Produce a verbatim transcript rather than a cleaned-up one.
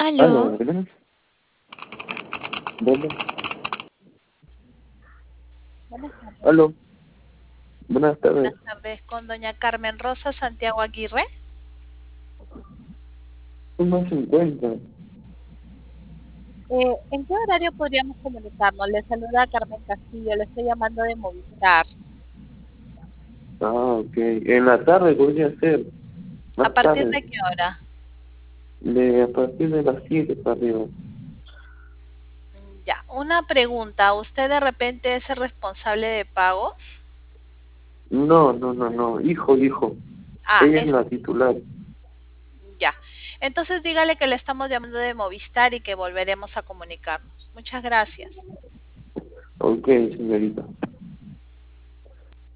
Aló, Aló, buenas. Buenas. buenas tardes. Aló, buenas tardes. Buenas tardes con doña Carmen Rosa Santiago Aguirre. ¿Cómo se encuentra? Eh, ¿en qué horario podríamos comunicarnos? Le saluda Carmen Castillo, le estoy llamando de Movistar. Ah, ok. En la tarde podría ser. ¿A Más partir tarde. de qué hora? De, a partir de las siete para arriba. Mm, Ya, una pregunta. ¿Usted de repente es el responsable de pagos? No, no, no, no. Hijo, hijo. Ah, Ella es es la titular. ya. Entonces dígale que le estamos llamando de Movistar y que volveremos a comunicarnos. Muchas gracias. Ok, señorita.